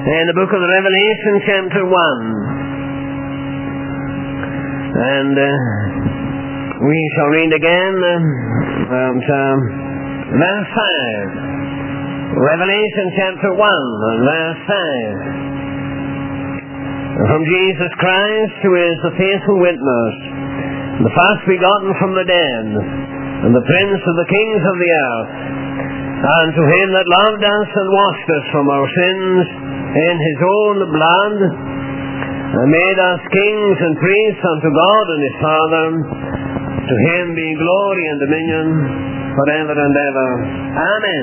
in the book of the Revelation, chapter 1. And we shall read again verse 5. Revelation chapter 1, verse 5. From Jesus Christ, who is the faithful witness, the first begotten from the dead, and the Prince of the kings of the earth, and to him that loved us and washed us from our sins in his own blood, and made us kings and priests unto God and his Father, to him be glory and dominion forever and ever. Amen.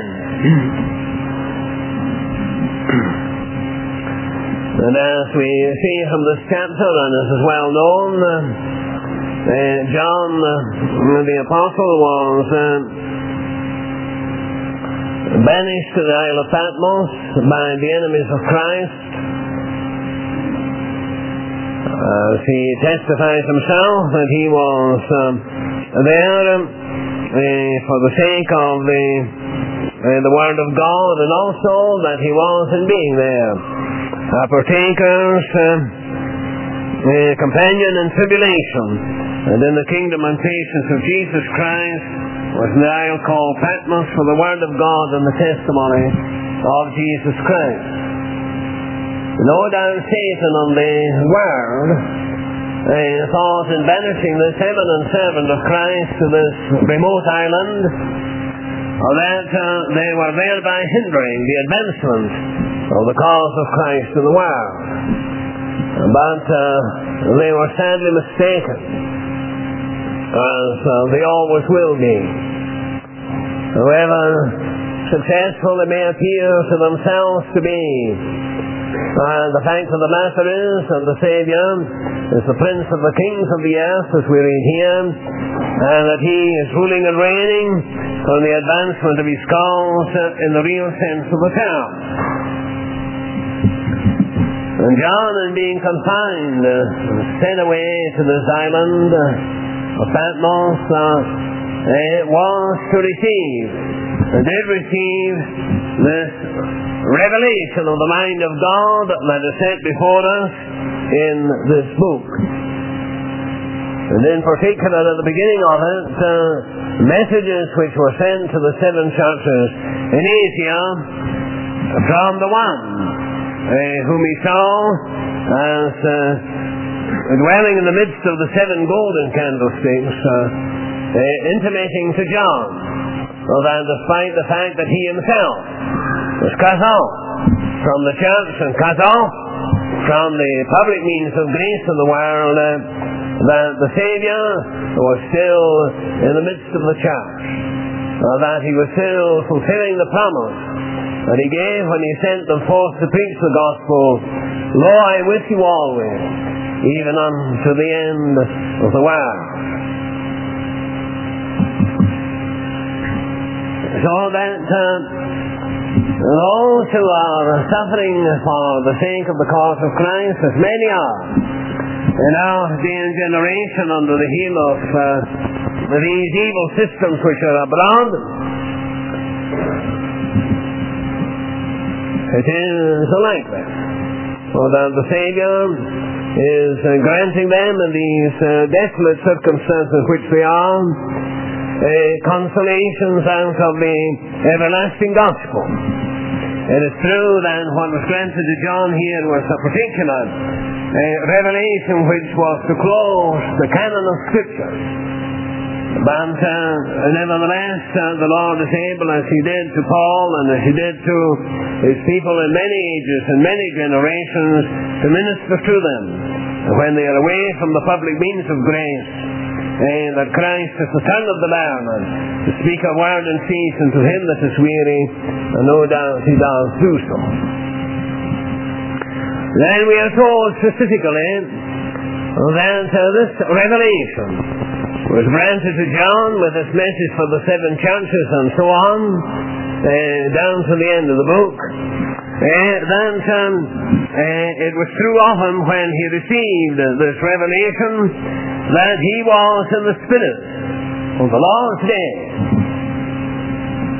And as we see from this chapter, and as is well known, John the Apostle was banished to the Isle of Patmos by the enemies of Christ. He testifies himself that he was there for the sake of the Word of God, and also that he was in being there partakers, companion in tribulation, and in the kingdom and patience of Jesus Christ, was in the isle called Patmos for the Word of God and the testimony of Jesus Christ. No doubt Satan and the world thought in banishing this eminent servant of Christ to this remote island, that they were thereby hindering the advancement of the cause of Christ in the world. But they were sadly mistaken, as they always will be. However successful they may appear to themselves to be, the fact of the matter is that the Saviour is the Prince of the kings of the earth, as we read here, and that he is ruling and reigning for the advancement of his cause in the real sense of the term. And John, in being confined, sent away to this island of Patmos, was to receive, and did receive, this revelation of the mind of God that is set before us in this book. And in particular, at the beginning of it, messages which were sent to the 7 churches in Asia from the one whom he saw as dwelling in the midst of the 7 golden candlesticks, intimating to John that despite the fact that he himself was cut off from the church and cut off from the public means of grace in the world, that the Saviour was still in the midst of the church, that he was still fulfilling the promise that he gave when he sent them forth to preach the gospel. Lo, I am with you always, even unto the end of the world. So that those who are suffering for the sake of the cause of Christ, as many are in our day and generation under the heel of these evil systems which are abroad, it is likely that the Saviour is granting them in these desolate circumstances which they are consolations out of the everlasting gospel. It is true that what was granted to John here was a particular revelation which was to close the canon of Scripture. But nevertheless, the Lord is able, as he did to Paul and as he did to his people in many ages and many generations, to minister to them when they are away from the public means of grace, that Christ is the tongue of the learned, to speak a word in season to him that is weary, and no doubt he does do so. Then we are told specifically that this revelation was granted to John with his message for the 7 churches and so on, down to the end of the book. It was true of him when he received this revelation that he was in the Spirit on the Lord's day.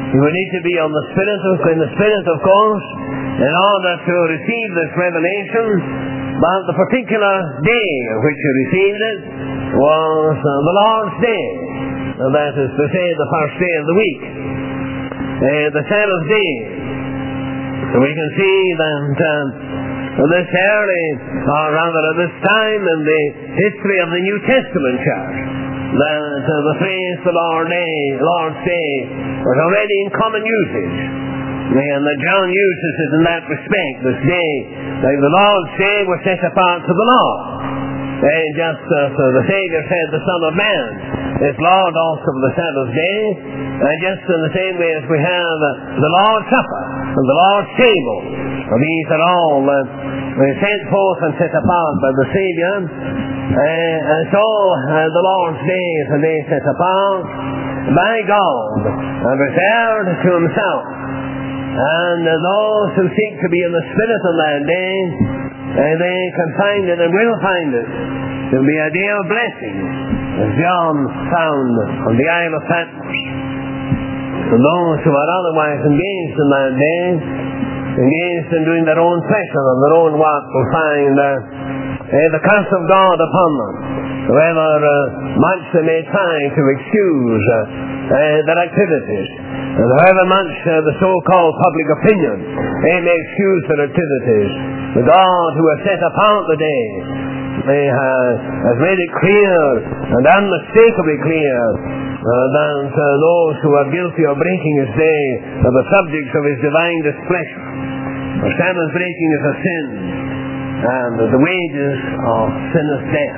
You would need to be in the Spirit, of course, in order to receive this revelation. But the particular day on which you received it was the Lord's Day. That is to say, the first day of the week, the Sabbath day. So we can see that this early, or rather at this time in the history of the New Testament church, that the phrase the Lord's Day was already in common usage. And that John uses it in that respect. This day, like the Lord's Day, was set apart to the Lord. Just as the Savior said, the Son of Man is Lord also of the Sabbath day. Just in the same way as we have the Lord's Supper and the Lord's table. These are all sent forth and set apart by the Savior. And so the Lord's Day is a day set apart by God and reserved to Himself. And those who seek to be in the Spirit on that day, they can find it and will find it to be a day of blessing, as John found on the Isle of Patmos. And those who are otherwise engaged in that day, engaged in doing their own pleasure and their own work, will find the curse of God upon them. However much they may try to excuse their activities, and however much the so-called public opinion may excuse their activities, the God who has set apart the day has made it clear and unmistakably clear that those who are guilty of breaking His day are the subjects of His divine displeasure. For Sabbath breaking is a sin, and the wages of sin is death.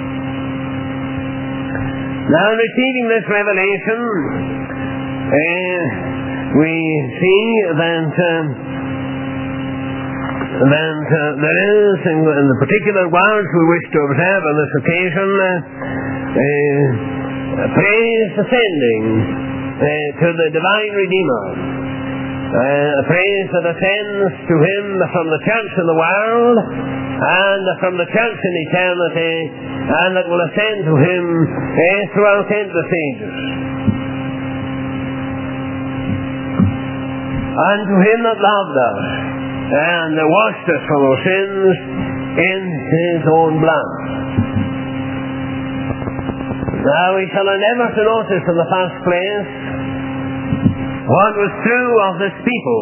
Now, receiving this revelation, we see that there is, in the particular words we wish to observe on this occasion, praise ascending to the divine Redeemer. A praise that ascends to Him from the church in the world and from the church in eternity, and that will ascend to Him throughout endless ages. And to Him that loved us and washed us from our sins in His own blood. Now we shall endeavour to notice in the first place what was true of this people.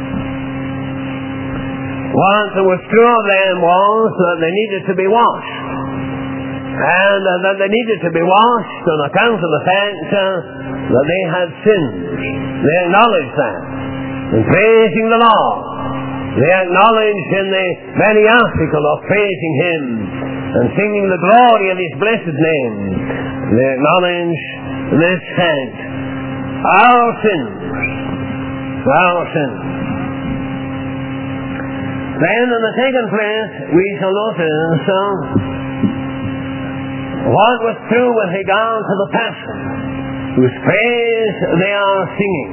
What was true of them was that they needed to be washed. And that they needed to be washed on account of the fact that they had sinned. They acknowledged that. In praising the Lord, they acknowledged in the very article of praising Him and singing the glory of His blessed name, they acknowledged this fact: our sins. Then in the second place we shall notice what was true with regard to the Passion, whose praise they are singing.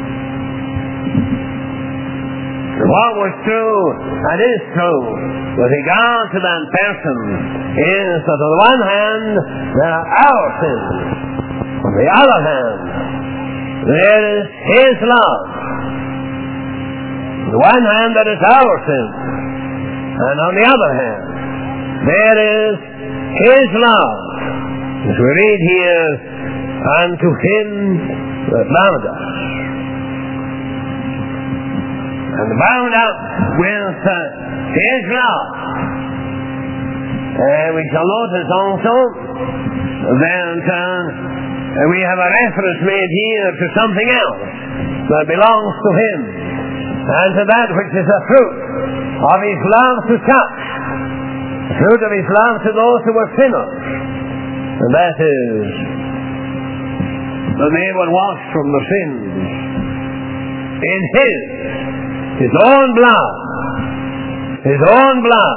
What was true and is true with regard to that person is that on the one hand there are our sins, on the other hand there is His love. On the one hand there is our sin, and on the other hand there is His love. As we read here, unto Him that loved us. And bound up with His love. We shall notice also that we have a reference made here to something else that belongs to Him, and to that which is a fruit of His love to such, the fruit of His love to those who were sinners, and that is that they were washed from their sins in His own blood. His own blood.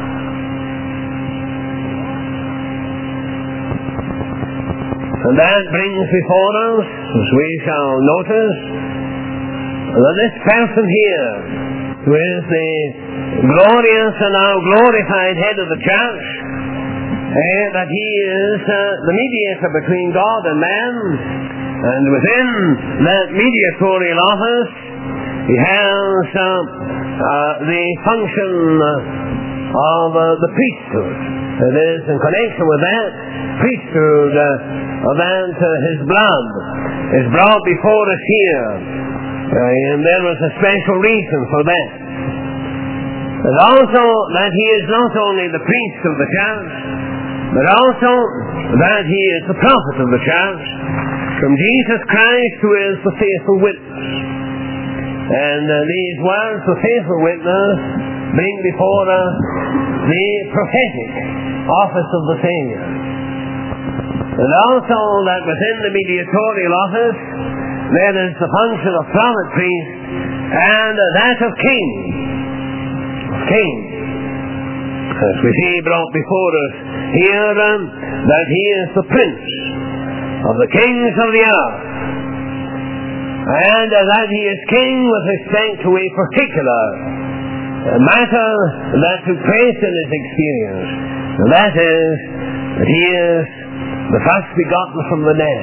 And that brings before us, as we shall notice, that this person here, who is the glorious and now glorified head of the church, that he is the mediator between God and man, And within that mediatorial office, he has the function of the priesthood. It is in connection with that priesthood that his blood is brought before us here. And there was a special reason for that. And also that he is not only the priest of the church, but also that he is the prophet of the church, from Jesus Christ, who is the faithful witness. And these words, the faithful witness, bring before us the prophetic office of the Savior. And also that within the mediatorial office, there is the function of prophet, priest, and that of king. King. As we see brought before us here, that he is the prince of the kings of the earth, and that he is king with respect to a particular matter that took place in his experience, and that is that he is the first begotten from the dead.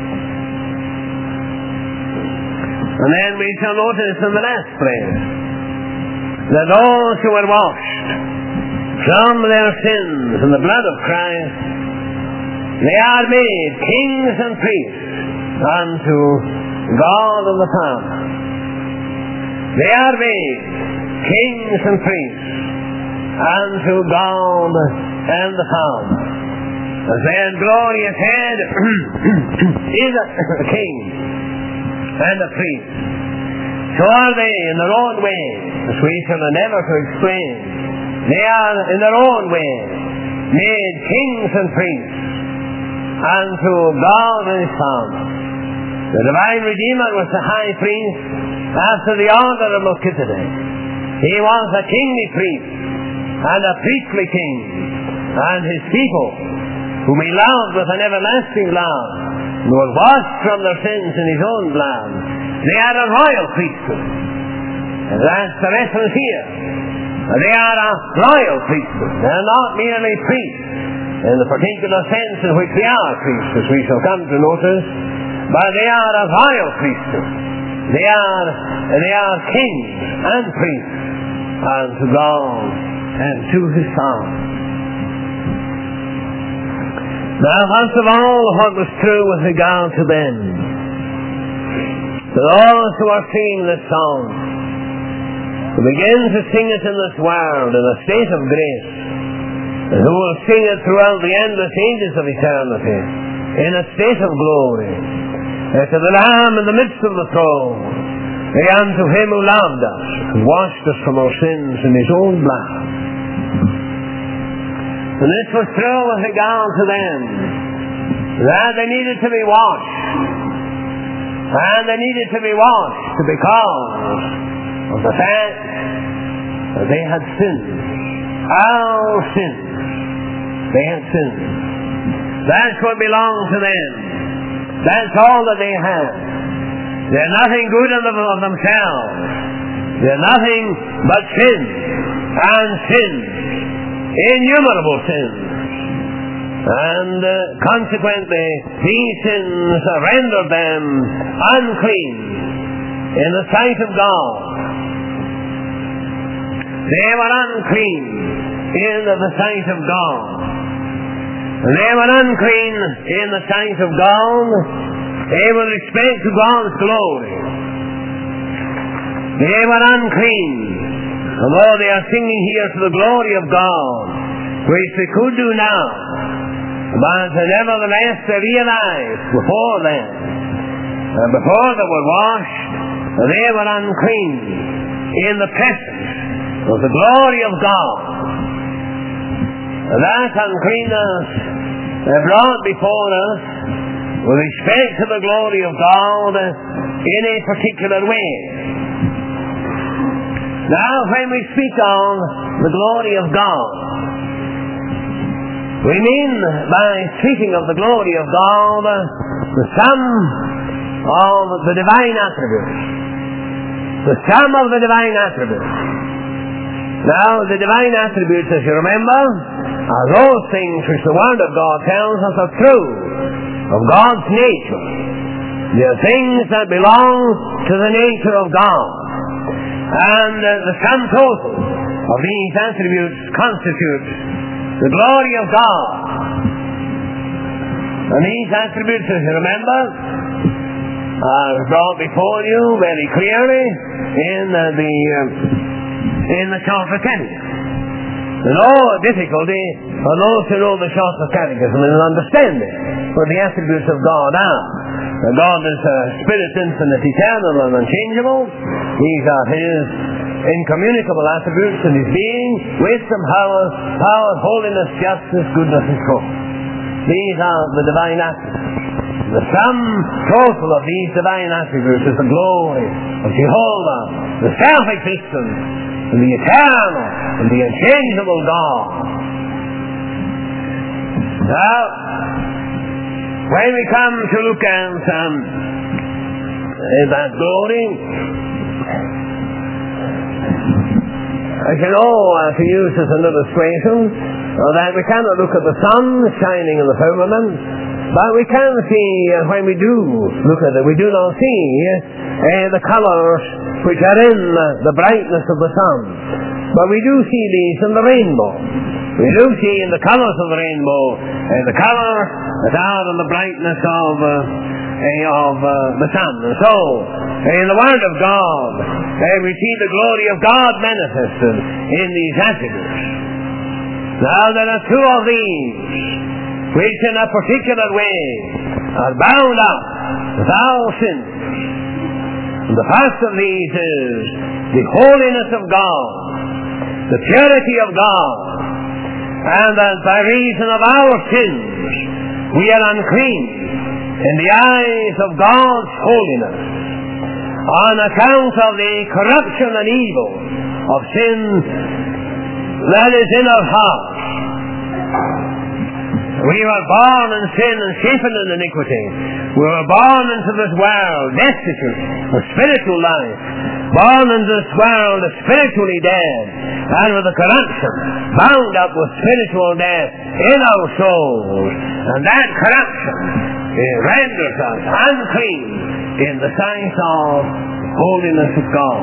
And then we shall notice in the last place that those who are washed from their sins in the blood of Christ, they are made kings and priests unto God and the Father. They are made kings and priests unto God and the Father. As their glorious head is a king and a priest, so are they in their own way, as we shall endeavour to explain. They are in their own way made kings and priests unto God and his Father. The divine Redeemer was the high priest after the order of Melchizedek. He was a kingly priest and a priestly king, and his people, whom he loved with an everlasting love, and were washed from their sins in his own blood, they are a royal priesthood. And that's the reference here. They are a royal priesthood. They are not merely priests in the particular sense in which they are priests, as we shall come to notice, but they are a royal priesthood. They are kings and priests unto God and to his Son. Now, first of all, what was true with regard to them? To those who are singing this song, who begin to sing it in this world in a state of grace, and who will sing it throughout the endless ages of eternity in a state of glory, to the Lamb in the midst of the throne, and to him who loved us and washed us from our sins in his own blood. And this was true with regard to them, that they needed to be washed, and they needed to be washed because of the fact that they had sinned. Our sins. They had sinned. That's what belonged to them. That's all that they had. They're nothing good of themselves. They're nothing but sin and sin. Innumerable sins. And consequently, these sins rendered them unclean in the sight of God. They were unclean in the sight of God. They were unclean in the sight of God with respect to God's glory. They were unclean, although they are singing here to the glory of God, which they could do now. But nevertheless they realized before then, before they were washed, they were unclean in the presence of the glory of God. That uncleanness brought before us with respect to the glory of God in a particular way. Now, when we speak of the glory of God, we mean by speaking of the glory of God the sum of the divine attributes. The sum of the divine attributes. Now, the divine attributes, as you remember, are those things which the Word of God tells us are true of God's nature. They are things that belong to the nature of God. And the sum total of these attributes constitutes the glory of God. And these attributes, as you remember, are brought before you very clearly in the Shorter Catechism. There's no difficulty for those who know the Shorter Catechism in understanding what the attributes of God are. God is a spirit, infinite, eternal, and unchangeable. These are His incommunicable attributes in His being: wisdom, power, holiness, justice, goodness, and truth. These are the divine attributes. The sum total of these divine attributes is the glory of Jehovah, the self-existent, and the eternal, and the unchangeable God. Now, when we come to look at that glory, as you know, to use as an illustration, that we cannot look at the sun shining in the firmament, but we can see, when we do look at it, we do not see the colours which are in the brightness of the sun. But we do see these in the rainbow. We do see in the colours of the rainbow the colours that are in the brightness of the sun. And so, in the Word of God, we see the glory of God manifested in these attributes. Now, there are two of these which in a particular way are bound up with our sins. And the first of these is the holiness of God, the purity of God, and that by reason of our sins we are unclean in the eyes of God's holiness on account of the corruption and evil of sin that is in our hearts. We were born in sin and shapen in iniquity. We were born into this world destitute of spiritual life, born into this world spiritually dead, and with a corruption bound up with spiritual death in our souls. And that corruption renders us unclean in the sight of the holiness of God.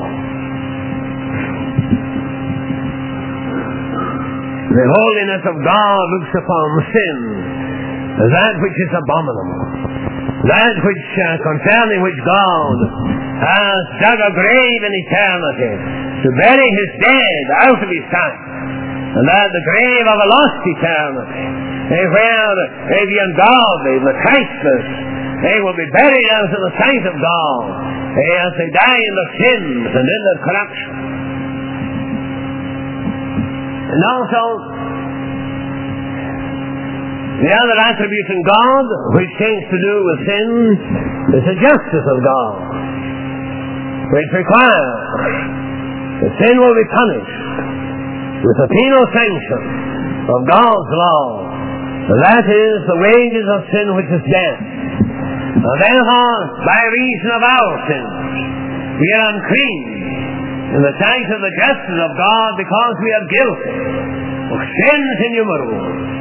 The holiness of God looks upon sin as that which is abominable, that which concerning which God has dug a grave in eternity to bury His dead out of His sight, and that the grave of a lost eternity, where the ungodly, the Christless, they will be buried out of the sight of God as they die in their sins and in their corruption. And also, the other attribute in God which tends to do with sin is the justice of God, which requires that sin will be punished with the penal sanction of God's law. And that is the wages of sin, which is death. And therefore, by reason of our sins, we are unclean in the sight of the justice of God, because we are guilty of sins innumerable.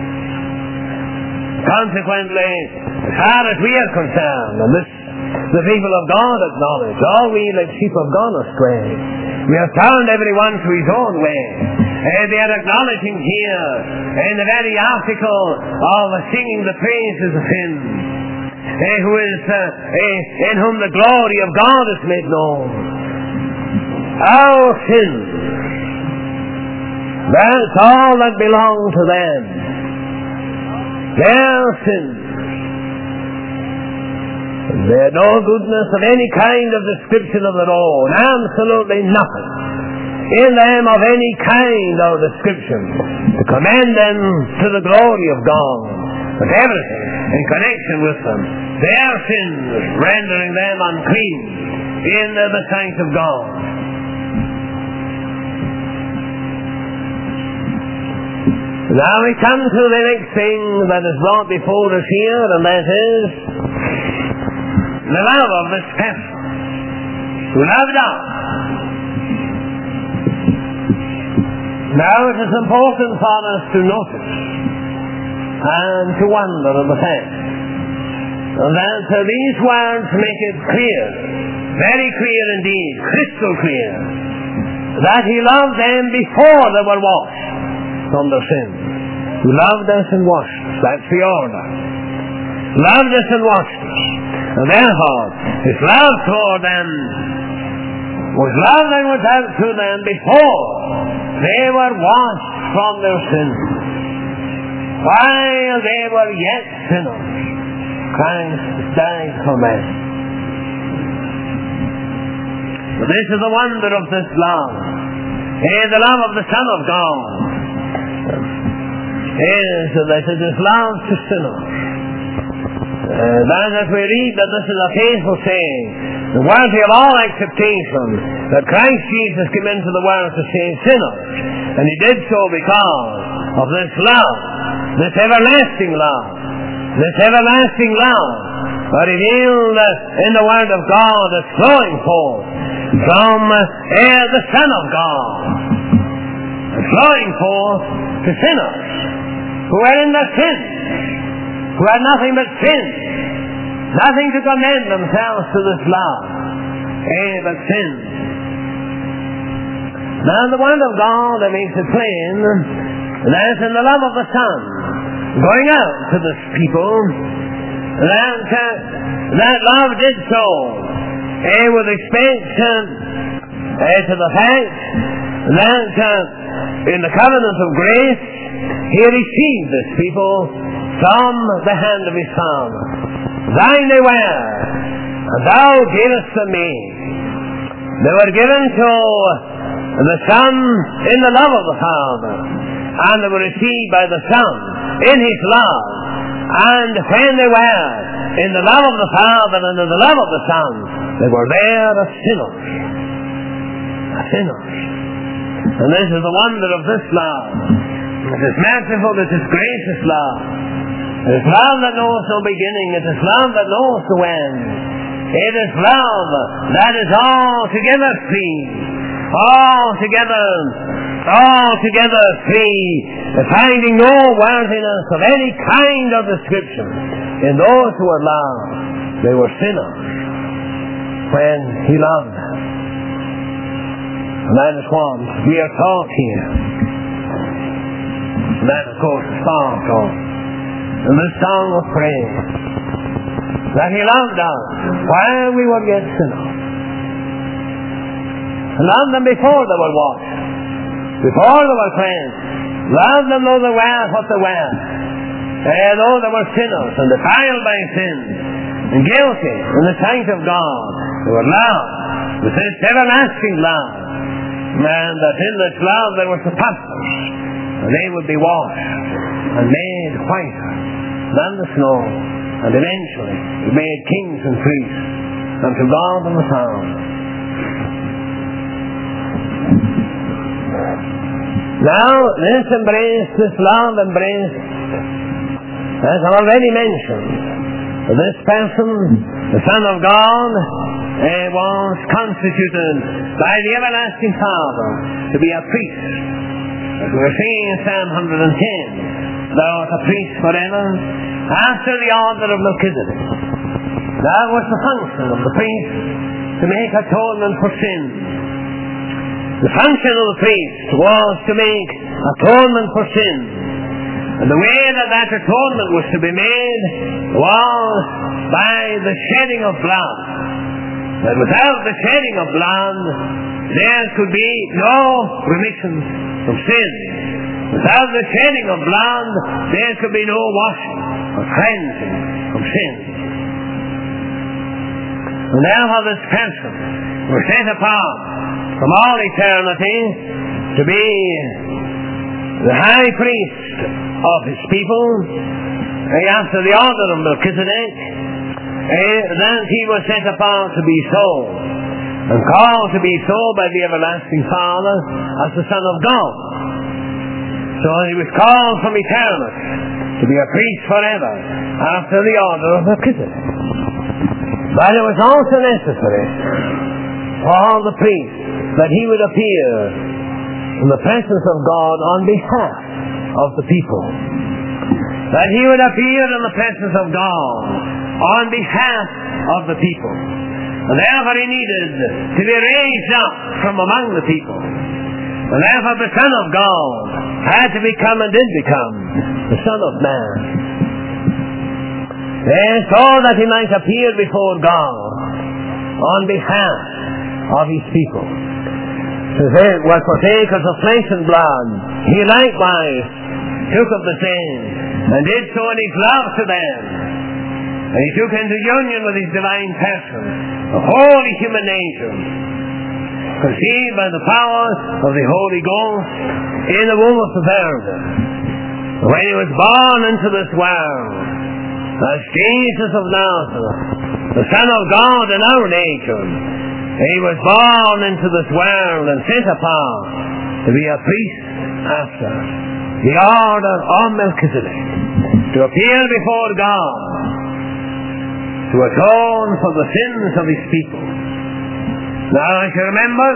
Consequently, as far as we are concerned, and this the people of God acknowledge, all we like sheep have gone astray. We have turned every one to his own way. They are acknowledging here, in the very article of singing the praises of Him, who is in whom the glory of God is made known. Our sins, that's all that belong to them. Their sins. They had no goodness of any kind of description of their own. Absolutely nothing in them of any kind of description to commend them to the glory of God. But everything in connection with them, their sins rendering them unclean in the sight of God. Now we come to the next thing that is brought before us here, and that is the love of this person who loved us. Now it is important for us to notice and to wonder at the fact that these words make it clear, very clear indeed, crystal clear, that He loved them before they were washed from their sins. He loved us and washed us. That's the order. Loved us and washed us. And therefore, His love toward them was love that was out to them before they were washed from their sins. While they were yet sinners, Christ died for them. This is the wonder of this love. The love of the Son of God is that it is love to sinners. As we read that this is a faithful saying, worthy of all acceptation, that Christ Jesus came into the world to save sinners, and He did so because of this love, this everlasting love, revealed in the Word of God as flowing forth from the Son of God, flowing forth to sinners who are in their sins, who are nothing but sin, nothing to commend themselves to this love, but sin. Now the Word of God makes it plain that in the love of the Son going out to this people, that love did so with respect to the fact that in the covenant of grace He received this people from the hand of His Father. Thine they were, and Thou gavest them me. They were given to the Son in the love of the Father, and they were received by the Son in His love. And when they were in the love of the Father and in the love of the Son, they were there as sinners. And this is the wonder of this love. It is merciful, it is gracious love. It is love that knows no beginning. It is love that knows no end. It is love that is altogether free. Altogether free, finding no worthiness of any kind of description in those who were loved. They were sinners when He loved them. And that is what we are taught here. And that, of course, is taught in this song of praise, that He loved us while we were yet sinners. He loved them before they were washed, before they were cleansed. Loved them though they were what they were, though they were sinners and defiled by sin and guilty in the sight of God. They were loved with this everlasting love, and that in this love they were surpassers, and they would be washed and made whiter than the snow, and eventually made kings and priests unto God and the Father. Now, this love embraced, as I already mentioned, this person, the Son of God, was constituted by the everlasting Father to be a priest. As we are seeing in Psalm 110, thou art a priest forever, after the order of Melchizedek. That was the function of the priest, to make atonement for sin. The function of the priest was to make atonement for sin. And the way that atonement was to be made was by the shedding of blood. And without the shedding of blood, there could be no remission from sin. Without the shedding of blood, there could be no washing or cleansing from sin. And therefore this person was set apart from all eternity to be the high priest of His people, after the order of Melchizedek. Then He was set apart to be so, and called to be so by the everlasting Father as the Son of God. So He was called from eternity to be a priest forever after the order of Melchizedek. But it was also necessary for the priest that he would appear in the presence of God on behalf of the people. That he would appear in the presence of God on behalf of the people. And therefore he needed to be raised up from among the people. And therefore the Son of God had to become and did become the Son of Man. So that he might appear before God on behalf of his people. So they were partakers of flesh and blood. He likewise took of the same and did so in his love to them. And he took into union with his divine person the holy human nature, conceived by the power of the Holy Ghost in the womb of the Virgin. When he was born into this world as Jesus of Nazareth, the Son of God in our nature, he was born into this world and set apart to be a priest after the order of Melchizedek, to appear before God, to atone for the sins of his people. Now, as you remember,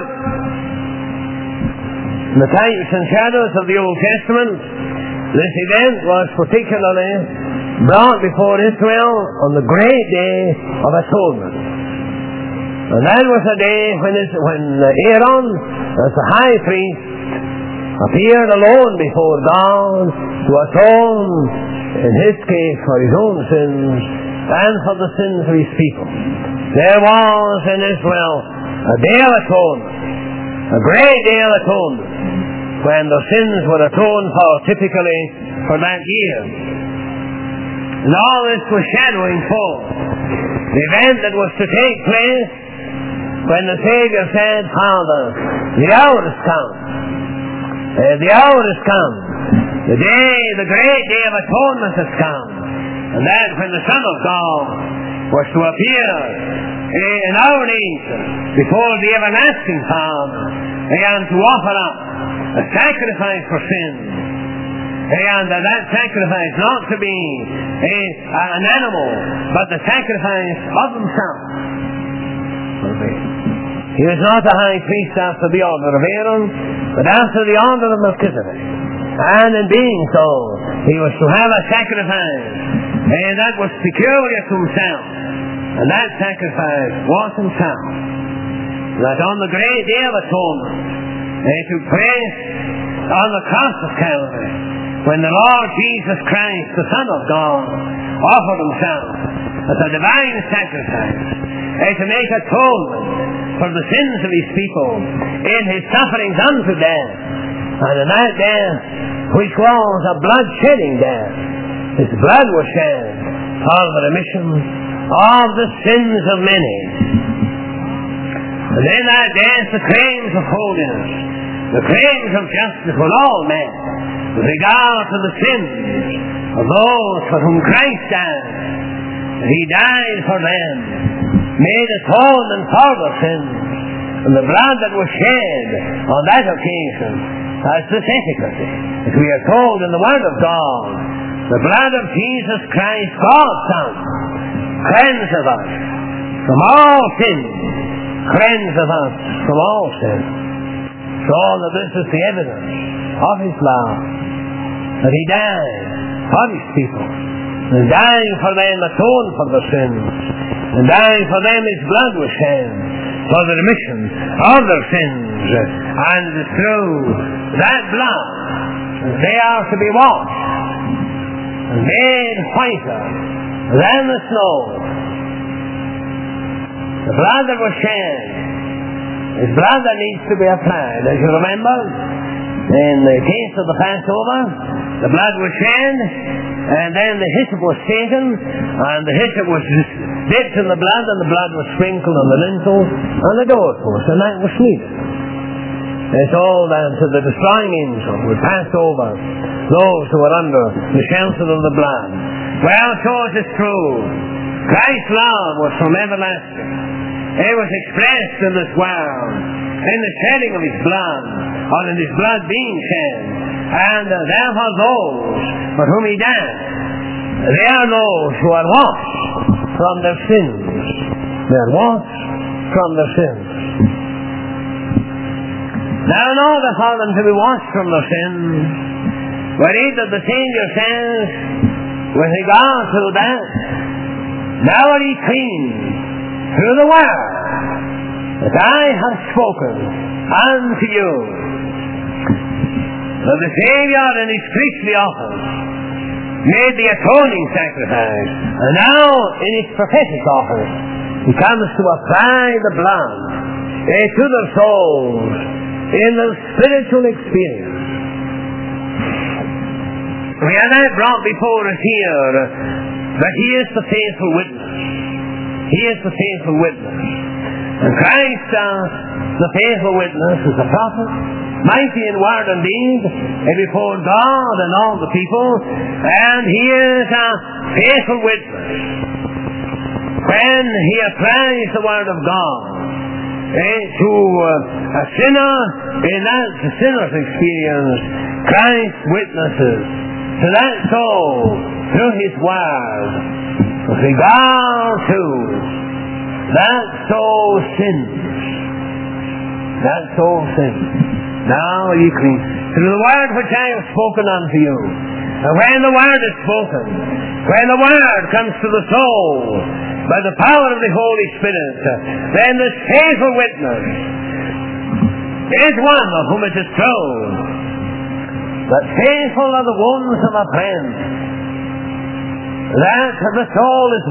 in the types and shadows of the Old Testament, this event was particularly brought before Israel on the great day of atonement. And that was a day when Aaron, as the high priest, appeared alone before God to atone, in his case, for his own sins and for the sins of his people. There was in Israel a day of atonement, a great day of atonement, when the sins were atoned for typically for that year. And all this was shadowing forth the event that was to take place when the Savior said, Father, the hour is come. The hour is come. The great day of atonement has come. And that when the Son of God was to appear in our nature before the everlasting Father, and to offer up a sacrifice for sin. And that sacrifice not to be an animal, but the sacrifice of himself. He was not a high priest after the order of Aaron, but after the order of Melchizedek. And in being so, he was to have a sacrifice, and that was peculiar to himself. And that sacrifice was himself. That on the great day of atonement, it took place on the cross of Calvary, when the Lord Jesus Christ, the Son of God, offered himself as a divine sacrifice, to make atonement for the sins of his people in his sufferings unto death. And in that death, which was a blood-shedding death, his blood was shed for the remission of the sins of many. And in that death, the claims of holiness, the claims of justice were all met with regard to the sins of those for whom Christ died. He died for them, made atonement for their sins, and the blood that was shed on that occasion as this efficacy, as we are told in the Word of God, the blood of Jesus Christ, God's Son, cleanseth us from all sin, cleanseth us from all sin. So that this is the evidence of his love, that he died for his people, and dying for them atoned for their sins, and dying for them his blood was shed for the remission of their sins. And it is through that blood they are to be washed and made whiter than the snow. The blood that was shed is blood that needs to be applied. As you remember, in the case of the Passover, the blood was shed, and then the hyssop was taken, and the hyssop was dipped in the blood, and the blood was sprinkled on the lintel and the doorpost, and that was smeared. And so that the destroying angel would pass over those who were under the shelter of the blood. Well, so it is true. Christ's love was from everlasting. It was expressed in this world, in the shedding of his blood, or in his blood being shed. And therefore those for whom he died, they are those who are washed from their sins. They are washed from their sins. Now in order for them to be washed from their sins, we read that the Savior says, with regard to that, Now are ye clean through the word that I have spoken unto you. So the Saviour in his priestly office made the atoning sacrifice, and now in his prophetic office he comes to apply the blood to their souls in their spiritual experience. We are now brought before us here that he is the faithful witness. He is the faithful witness. And Christ, the faithful witness, is a prophet, mighty in word and deed, before God and all the people, and he is a faithful witness. When he applies the word of God to a sinner, in that sinner's experience, Christ witnesses to that soul through his word with regard to that soul sins. That soul sins. Now are ye clean through the word which I have spoken unto you. And when the word is spoken, when the word comes to the soul by the power of the Holy Spirit, then this faithful witness is one of whom it is told that faithful are the wounds of a friend, that the soul is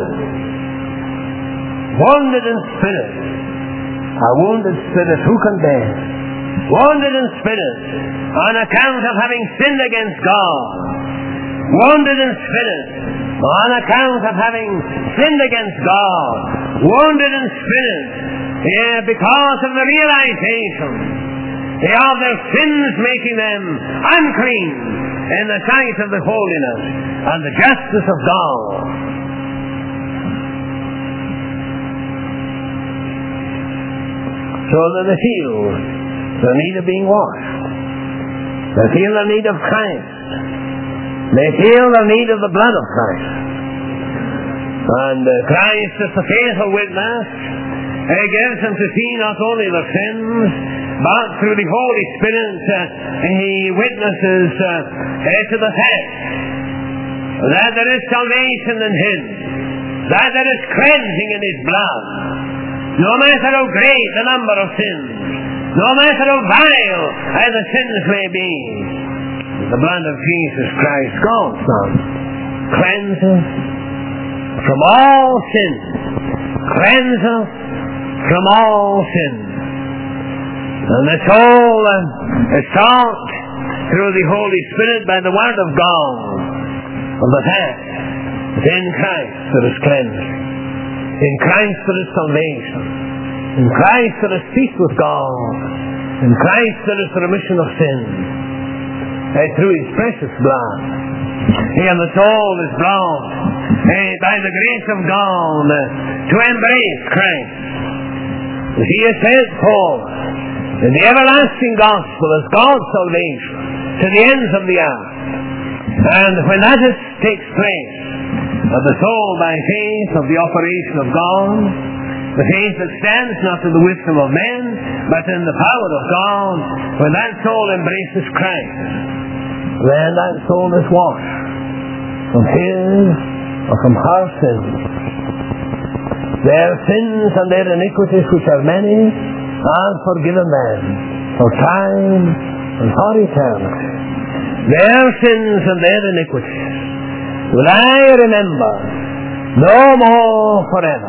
wounded in spirit. A wounded spirit who can bear? Wounded in spirit on account of having sinned against God. Wounded in spirit on account of having sinned against God. Wounded in spirit because of the realization of their sins making them unclean in the sight of the holiness and the justice of God. So that they feel the need of being washed. They feel the need of Christ. They feel the need of the blood of Christ. And Christ is the faithful witness. He gives them to see not only their sins, but through the Holy Spirit he witnesses to the fact that there is salvation in him, that there is cleansing in his blood. No matter how great the number of sins, no matter how vile as the sins may be, the blood of Jesus Christ, God's Son, cleanses from all sin. Cleanses from all sin. And the soul is taught through the Holy Spirit by the Word of God of the fact that in Christ there is cleansing. In Christ there is salvation. In Christ there is peace with God. In Christ there is the remission of sins. Through his precious blood. And the soul is brought by the grace of God to embrace Christ. He is sent forth in the everlasting gospel as God's salvation to the ends of the earth. And when that takes place, the soul by faith of the operation of God, the faith that stands not in the wisdom of men, but in the power of God, when that soul embraces Christ, then that soul is washed from his or from her sins. Their sins and their iniquities, which are many, are forgiven them for time and for eternity. Their sins and their iniquities will I remember no more forever.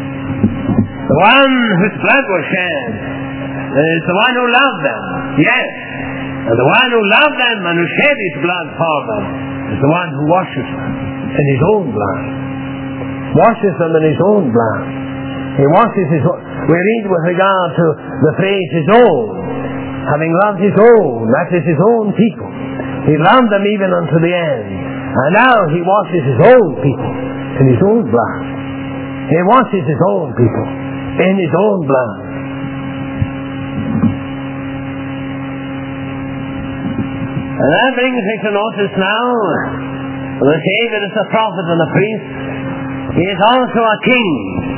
The one whose blood was shed is the one who loved them, yes. And the one who loved them and who shed his blood for them is the one who washes them in his own blood. Washes them in his own blood. He washes his own. We read with regard to the phrase his own. Having loved his own, that is his own people. He loved them even unto the end. And now he washes his own people in his own blood. He washes his own people in his own blood. And that brings me to notice now the Savior is a prophet and a priest. He is also a king.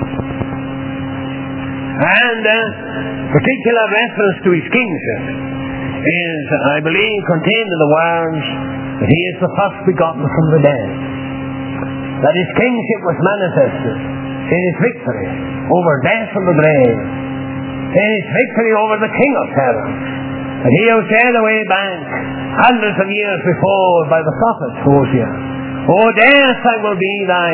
And particular reference to his kingship is, I believe, contained in the words that he is the first begotten from the dead. that his kingship was manifested in his victory over death and the grave, in his victory over the king of terror. And he was said away back hundreds of years before by the prophet Hosea, O death, I will be thy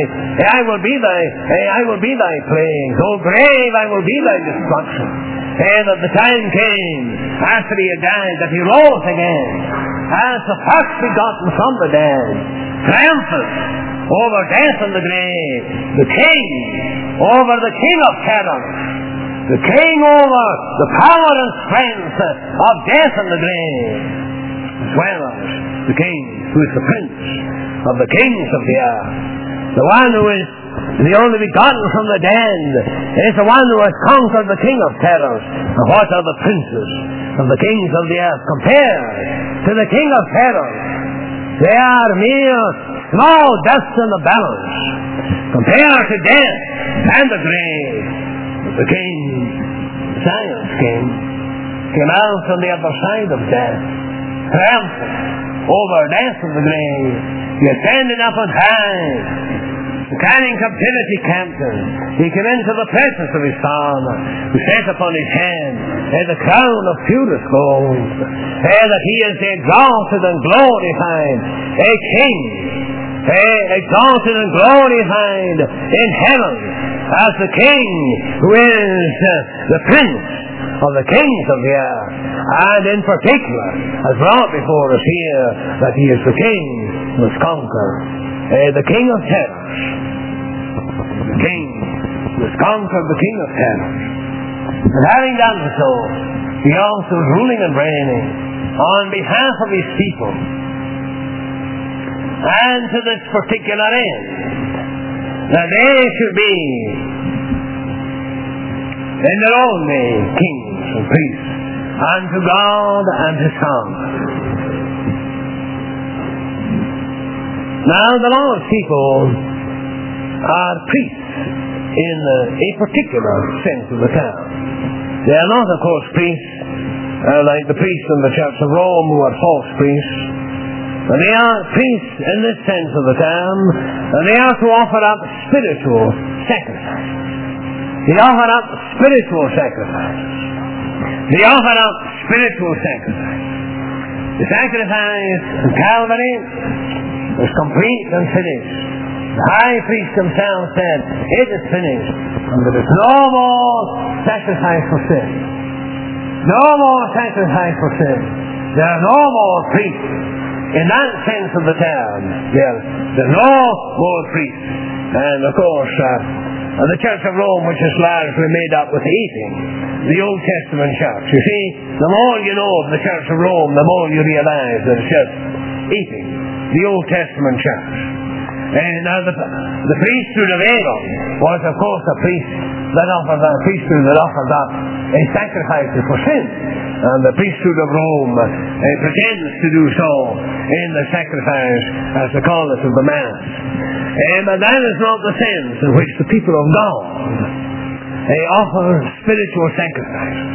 plague. O grave, I will be thy destruction. And that the time came, after he had died, that he rose again, as the first begotten from the dead, triumphant over death and the grave, the king over the king of terror, the king over the power and strength of death and the grave, as well as the king who is the prince of the kings of the earth, the one who is the only begotten from the dead, is the one who has conquered the king of terrors. And what are the princes of the kings of the earth compared to the king of terrors? They are mere small dust in the balance compared to death and the grave. The king, Zion's king, came out on the other side of death, triumphant over death and the grave. He ascended up on high, carrying captivity captive. He came into the presence of his Father, who set upon his head the crown of purest gold, that he is exalted and glorified, a king, exalted and glorified in heaven, as the king who is the prince of the kings of the earth, and in particular has brought before us here that he is the king who has conquered the king of terrors. The king who has conquered the king of terrors. And having done so, he also is ruling and reigning on behalf of his people, and to this particular end, that they should be in their own way kings and priests unto God and his Son. Now the Lord's people are priests in a particular sense of the term. They are not, of course, priests like the priests in the Church of Rome who are false priests. But they are priests in this sense of the term, and they are to offer up spiritual sacrifices. They offer up spiritual sacrifices. They offer up spiritual sacrifices. The sacrifice in Calvary was complete and finished. The high priest himself said, it is finished, and there is no more sacrifice for sin. No more sacrifice for sin. There are no more priests. In that sense of the term, there's no more priests. And of course, the Church of Rome, which is largely made up with eating, the Old Testament church. You see, the more you know of the Church of Rome, the more you realize that it's just eating, the Old Testament church. And now the priesthood of Aaron was, of course, a priesthood that offered up a sacrifice for sin. And the priesthood of Rome pretends to do so in the sacrifice, as they call it, of the Mass. But that is not the sense in which the people of God offer spiritual sacrifices.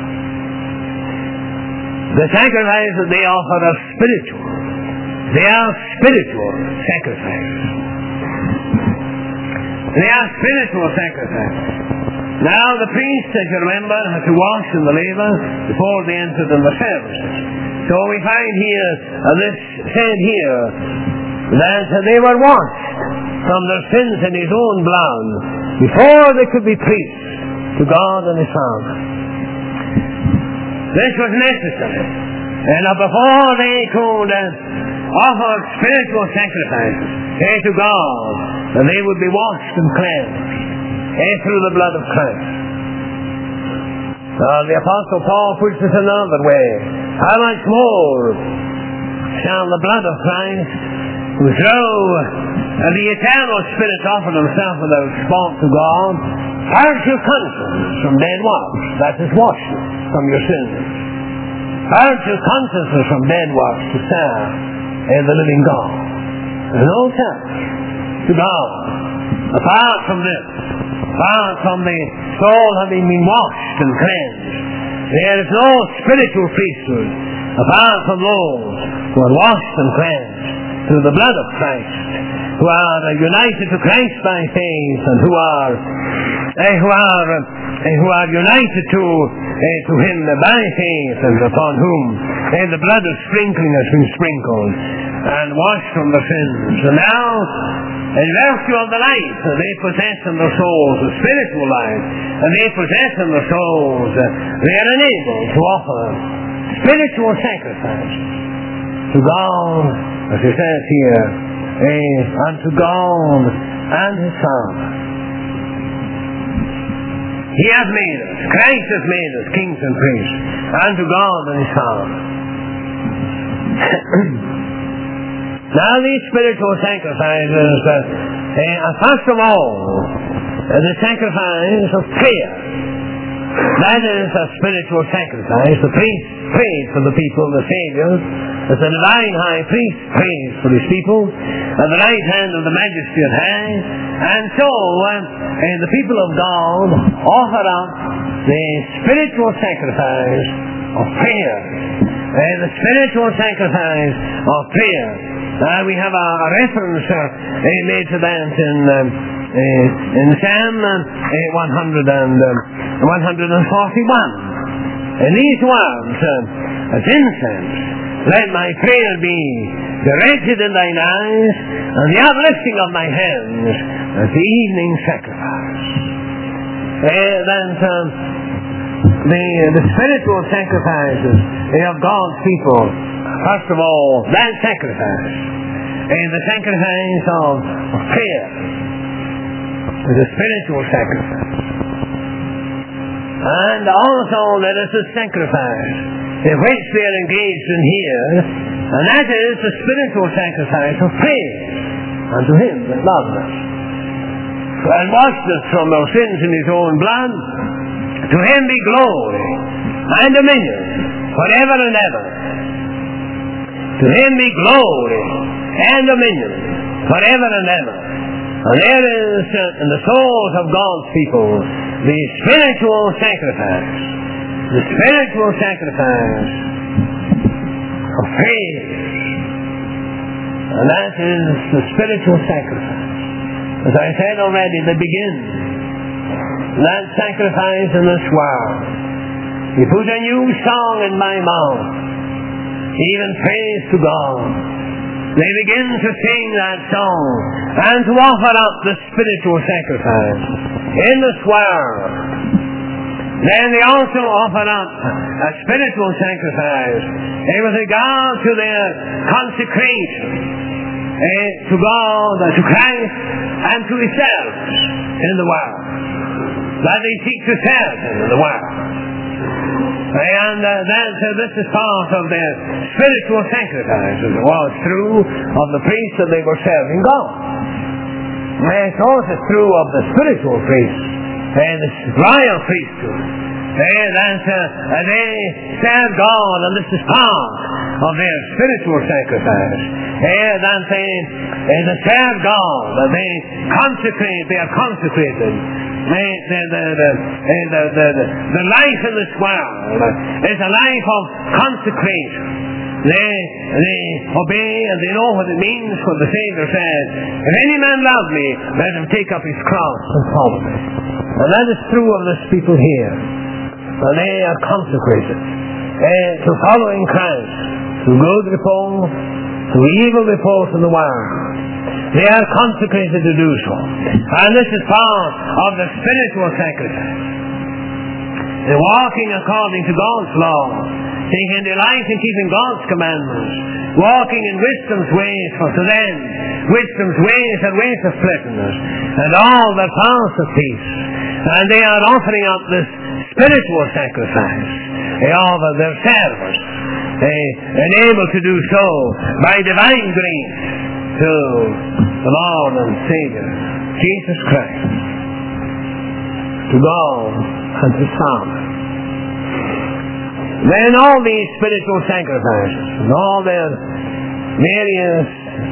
The sacrifices that they offer are spiritual. They are spiritual sacrifices. They are spiritual sacrifices. Now the priests, as you remember, had to wash in the laver before they entered in the services. So we find here, this said here, that they were washed from their sins in his own blood before they could be priests to God and his Father. This was necessary. And before they could offer spiritual sacrifices to God, and they would be washed and cleansed through the blood of Christ. The Apostle Paul puts it another way. How much more shall the blood of Christ, who through the eternal Spirit offered himself without spot to God, purge your conscience from dead works, that is, wash you from your sins. Purge your consciences from dead works to serve the living God. There's no church to God apart from this. Apart from the soul having been washed and cleansed, there is no spiritual priesthood apart from those who are washed and cleansed through the blood of Christ. who are united to Christ by faith, and who are united to Him by faith, and upon whom the blood of sprinkling has been sprinkled and washed from their sins. And now, in virtue of the life that they possess in their souls, the spiritual life that they possess in their souls, they are enabled to offer spiritual sacrifice to God, as it says here, unto God and His Father. He has made us, Christ has made us kings and priests unto God and His Father. Now these spiritual sacrifices are first of all the sacrifice of prayer. That is a spiritual sacrifice. The priest prayed for the people, the Saviour, as the divine high priest prays for his people, at the right hand of the majesty on high. And so the people of God offer up the spiritual sacrifice of prayer. The spiritual sacrifice of prayer. We have a reference made to that in Psalm 141. And these words, as incense, let my prayer be directed in thine eyes, and the uplifting of my hands as the evening sacrifice. The spiritual sacrifices of God's people, first of all, that sacrifice, the sacrifice of prayer, is a spiritual sacrifice. And also there is a sacrifice in which they are engaged in here, and that is the spiritual sacrifice of praise unto Him that loves us, and washed us from our sins in His own blood. To Him be glory and dominion forever and ever. To Him be glory and dominion forever and ever. And there is in the souls of God's people the spiritual sacrifice. The spiritual sacrifice of praise. And that is the spiritual sacrifice. As I said already, they begin that sacrifice in this world. You put a new song in my mouth, even praise to God. They begin to sing that song and to offer up the spiritual sacrifice in this world. Then they also offer up a spiritual sacrifice with regard to their consecration to God, to Christ, and to themselves in the world. That they seek to serve Him in the world. And this is part of their spiritual sacrifice, as it was true of the priests that they were serving God. And it's also true of the spiritual priests, and the royal priesthood. And they serve God, and this is part of their spiritual sacrifice. They serve God, and they are consecrated. The life in this world is a life of consecration. They obey and they know what it means when the Savior says, if any man love me, let him take up his cross and follow me. And that is true of this people here. And they are consecrated to following Christ, to good repose, to evil repose in the world. They are consecrated to do so. And this is part of the spiritual sacrifice. They're walking according to God's law, taking delight in keeping God's commandments, walking in wisdom's ways, for to them wisdom's ways are ways of pleasantness, and all their paths of peace. And they are offering up this spiritual sacrifice. They offer their service, enabled to do so by divine grace to the Lord and Savior, Jesus Christ, to God and to Father. Then all these spiritual sacrifices and all their various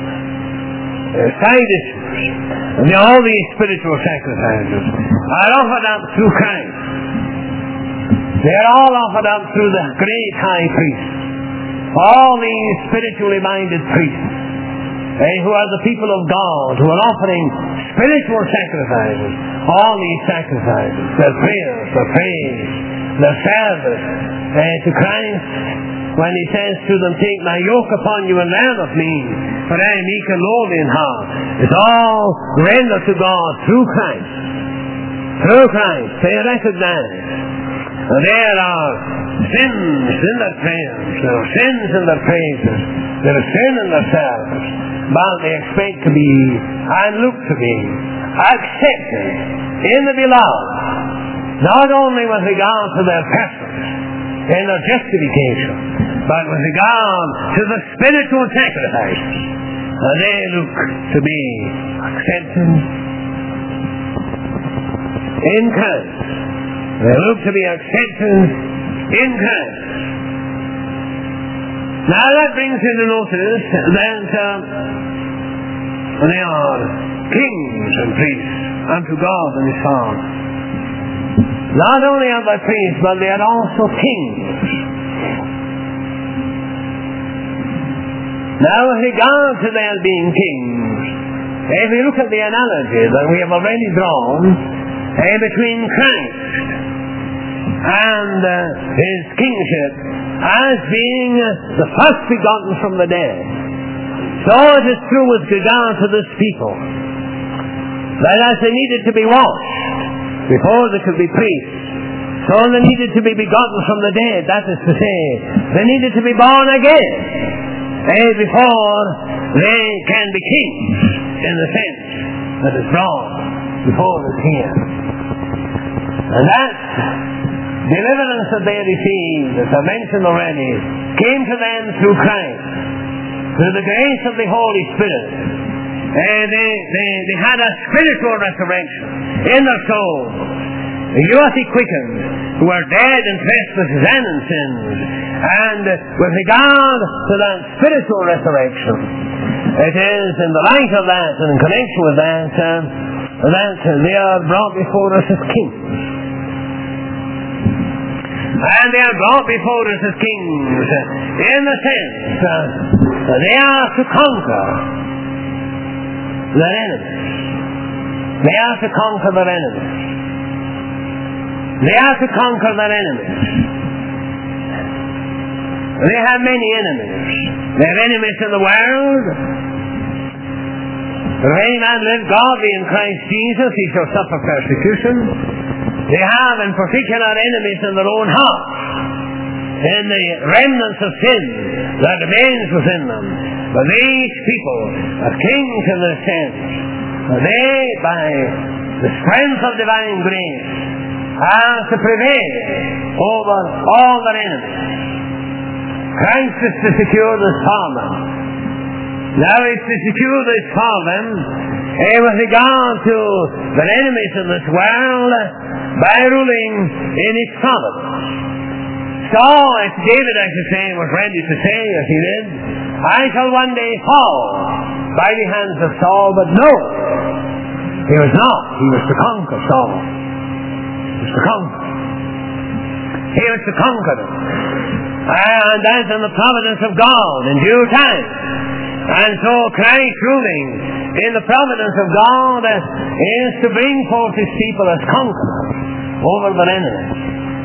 side issues and all these spiritual sacrifices are offered up through Christ. They are all offered up through the great high priest. All these spiritually minded priests who are the people of God, who are offering spiritual sacrifices, all these sacrifices, their prayers, their praise, their service to Christ, when he says to them, take my yoke upon you and learn of me, for I am meek and lowly in heart. It's all rendered to God through Christ. Through Christ, they recognize there are sins in their prayers, there are sins in their praises, there is sin in their service, but they expect to be and look to be accepted in the beloved, not only with regard to their persons in their justification, but with regard to the spiritual sacrifices. They look to be accepted in Christ. They look to be accepted in Christ. Now that brings you to notice that they are kings and priests unto God and His Father. Not only are they priests, but they are also kings. Now with regard to their being kings, if we look at the analogy that we have already drawn between Christ and His kingship as being the first begotten from the dead, so it is true with regard to this people, that as they needed to be washed before they could be priests, so they needed to be begotten from the dead. That is to say, they needed to be born again before they can be kings, in the sense that is brought before the king. And that deliverance that they received, as I mentioned already, came to them through Christ, through the grace of the Holy Spirit. They had a spiritual resurrection in their soul. You are the quickened, who are dead in trespasses and in sins. And with regard to that spiritual resurrection, it is in the light of that and in connection with that that they are brought before us as kings. And they are brought before us as kings in the sense that they are to conquer their enemies. They are to conquer their enemies. They are to conquer their enemies. They have many enemies. They have enemies in the world. If any man live godly in Christ Jesus, he shall suffer persecution. They have in particular enemies in their own hearts, in the remnants of sin that remains within them. But these people are kings in their sense. They, by the strength of divine grace, are to prevail over all their enemies. Christ is to secure this for them. Now it's to secure this for them with regard to their enemies in this world by ruling in His providence. So, as David, I should say, was ready to say, as he did, I shall one day fall by the hands of Saul, but no, he was not. He was to conquer Saul. He was to conquer. He was to conquer them. And that's in the providence of God in due time. And so Christ ruling in the providence of God is to bring forth His people as conquerors over their enemies.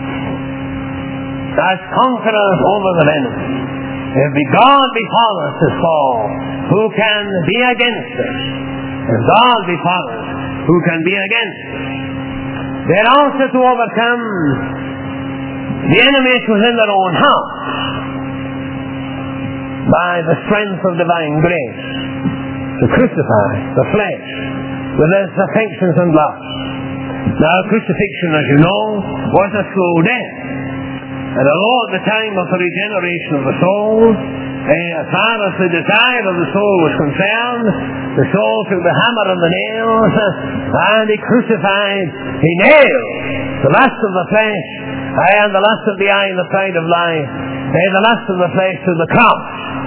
As conquerors over their enemies. If God be for us, as Paul, who can be against us? If God be for us, who can be against us? They are also to overcome the enemies within their own hearts by the strength of divine grace, to crucify the flesh with its affections and lusts. Now, crucifixion, as you know, was a slow death. And although at the time of the regeneration of the soul, as far as the desire of the soul was concerned, the soul took the hammer and the nails, and he crucified, he nailed the lust of the flesh, and the lust of the eye and the pride of life, the lust of the flesh to the cross.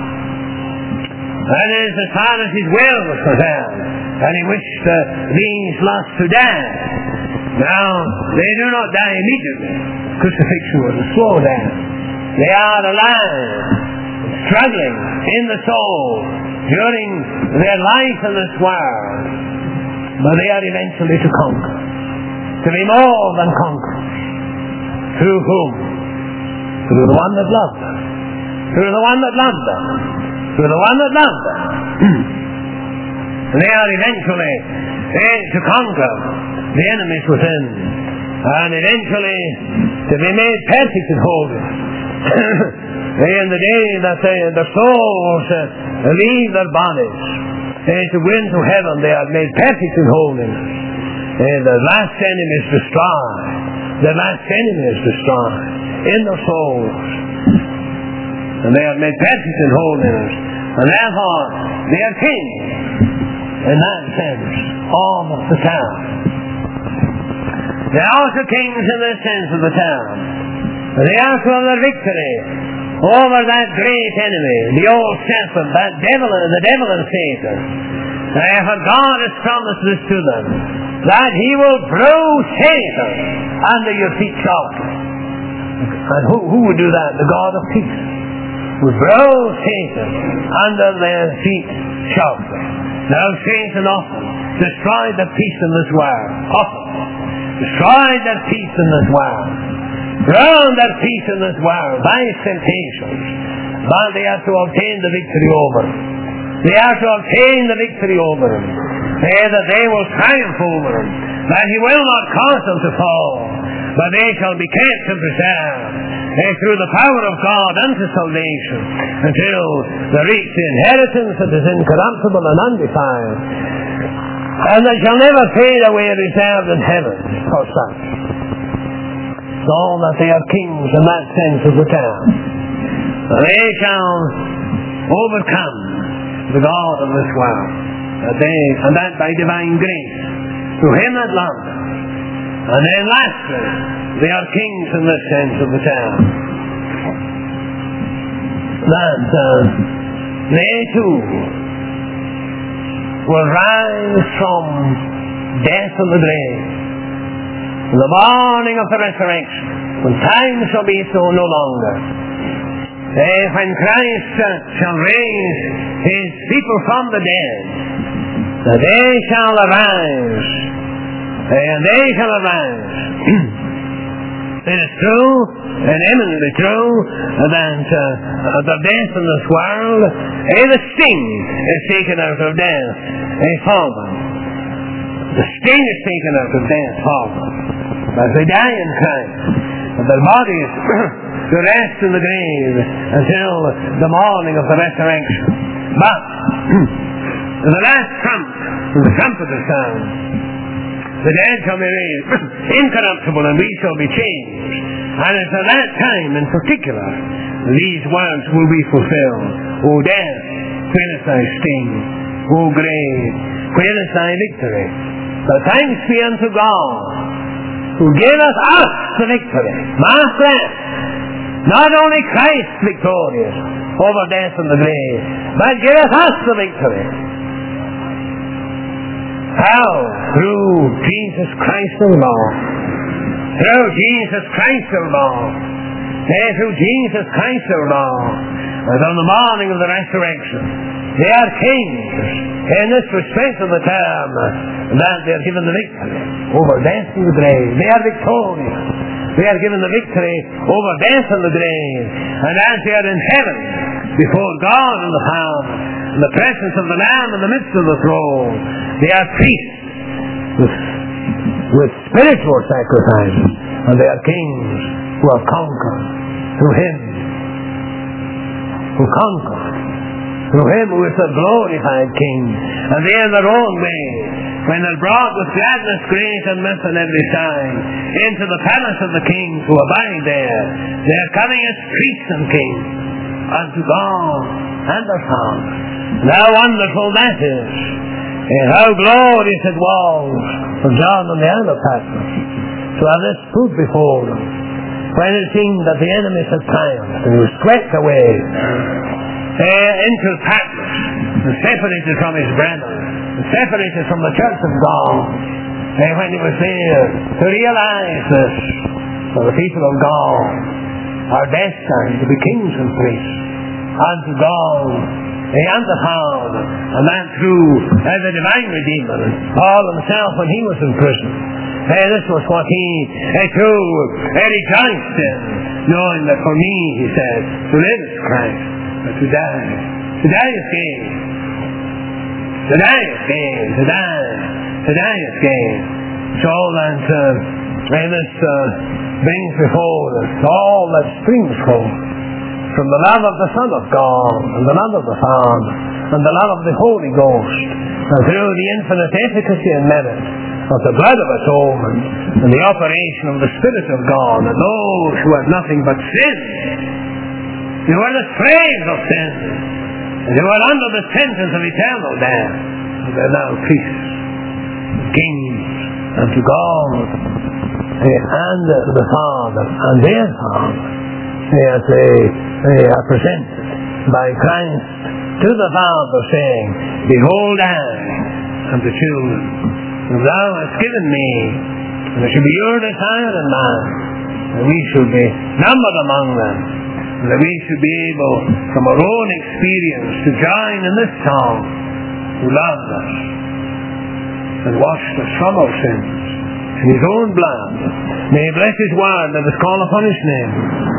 That is, as far as his will was concerned, and he wished these lusts to die. Now, they do not die immediately. Crucifixion was a slow death. They are alive, struggling in the soul during their life in this world, but they are eventually to conquer, to be more than conquerors. Through whom? Through the one that loved them. Through the one that loved them. Through the one that loved them. They are eventually to conquer the enemies within, and eventually to be made perfect in holiness. In the day that their souls leave their bodies to go into heaven, they are made perfect in holiness. The last enemy is destroyed. The last enemy is destroyed in their souls, and they are made perfect in holiness, and therefore they are kings in that sense of the town. They are also kings in the sense of the town. They are to have their victory over that great enemy, the old serpent, the devil and Satan. For God has promised this to them, that He will bruise Satan under your feet shortly. And who would do that? The God of peace would bruise Satan under their feet shortly. Now Satan often destroyed the peace in this world. Often destroyed their peace in this world. Drowned their peace in this world by his temptations. But they are to obtain the victory over him. They are to obtain the victory over him. That they will triumph over him. That he will not cause them to fall, but they shall be kept and preserved through the power of God unto salvation, until they reach the inheritance that is incorruptible and undefiled, and they shall never fade away, reserved in heaven for such. So that they are kings in that sense of the term. They shall overcome the God of this world, and that by divine grace, through Him that loved them. And then lastly, they are kings in this sense of the term. That they too will rise from death and the grave in the morning of the resurrection, when time shall be so no longer. When Christ shall raise His people from the dead, that they shall arise, and they shall arise. It is true, and eminently true, that the death in this world, the sting is taken out of death for them. The sting is taken out of death for them. As they die in Christ, and their bodies to rest in the grave until the morning of the resurrection. But the last trump, the trumpet sound, the dead shall be raised incorruptible, and we shall be changed. And it's at that time in particular these words will be fulfilled. O death, where is thy sting? O grave, where is thy victory? But thanks be unto God, who giveth us the victory. Mark that. Not only Christ victorious over death and the grave, but giveth us the victory. How? Through Jesus Christ our Lord. Through Jesus Christ our Lord. Through Jesus Christ our Lord. And on the morning of the resurrection, they are kings in this respect of the term, that they are given the victory over death and the grave. They are victorious. They are given the victory over death and the grave. And as they are in heaven, before God and the Father, in the presence of the Lamb in the midst of the throne, they are priests with spiritual sacrifices, and they are kings who have conquered through Him who conquered, through Him who is the glorified King. And they in their own way, when they're brought with gladness great and mirth on every side into the palace of the kings who abide there, they are coming as priests and kings unto God and their Father. And how wonderful that is, and how glorious it was for John and the other Patmos to have this put before them, when it seemed that the enemies had triumphed and he was swept away into Patmos and separated from his brethren, and separated from the church of God. And when he was there to realize this, for the people of God are destined to be kings and priests unto God and the Father, and that through the divine Redeemer. Paul himself, when he was in prison, this was what he too rejoiced in, knowing that for me, he said, to live is Christ, but to die is gain. To die is gain. To die is gain. So that this brings before us all that springs forth from the love of the Son of God, and the love of the Father, and the love of the Holy Ghost, and through the infinite efficacy and merit of the blood of atonement, and the operation of the Spirit of God, and those who have nothing but sin, who are the slaves of sin, and who are under the sentence of eternal death, and are now priests, kings, unto God, and the Father, and their Father, as they are presented by Christ to the Father, saying, Behold, I am the children whom thou hast given me, and it shall be your desire and mine, that we should be numbered among them, and that we should be able, from our own experience, to join in this song, who loved us and washed us from our sins in his own blood. May he bless his word, let us call upon his name.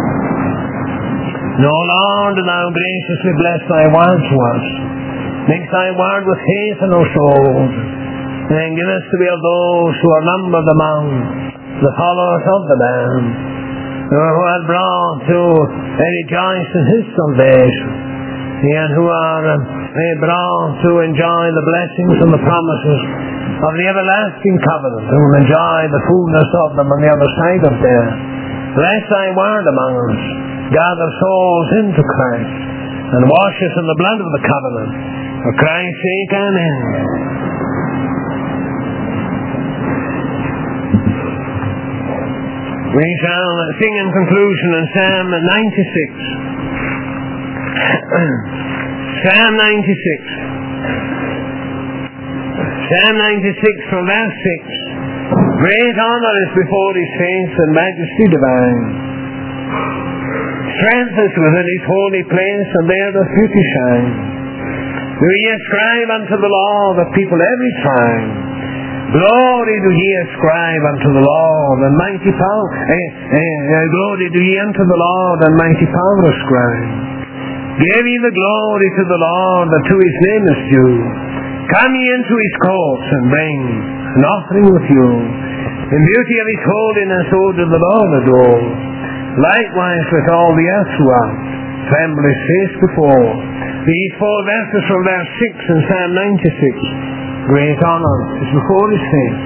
No, Lord, thou graciously bless thy word to us. Mix thy word with faith in our souls, and give us to be of those who are numbered among the followers of the Lamb, who are brought to rejoice in his salvation, and who are brought to enjoy the blessings and the promises of the everlasting covenant, who will enjoy the fullness of them on the other side of death. Bless thy word among us. Gather souls into Christ, and wash us in the blood of the covenant. For Christ's sake, amen. We shall sing in conclusion in Psalm 96. Psalm 96. Psalm 96 from verse 6. Great honor is before his face, and majesty divine. Strength is within his holy place, and there doth beauty shine. Do ye ascribe unto the Lord of people every time. Glory do ye ascribe unto the Lord, and mighty power. Glory do ye unto the Lord, and mighty power ascribe. Give ye the glory to the Lord, that to his name is due. Come ye into his courts, and bring an offering with you. In beauty of his holiness, so do the Lord adore. Likewise let all the earth throughout tremble his face before. These 4 verses from verse 6 in Psalm 96. Great honor is before his face.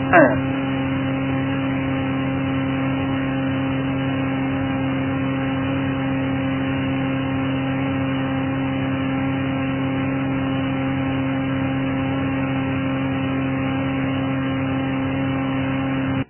hand.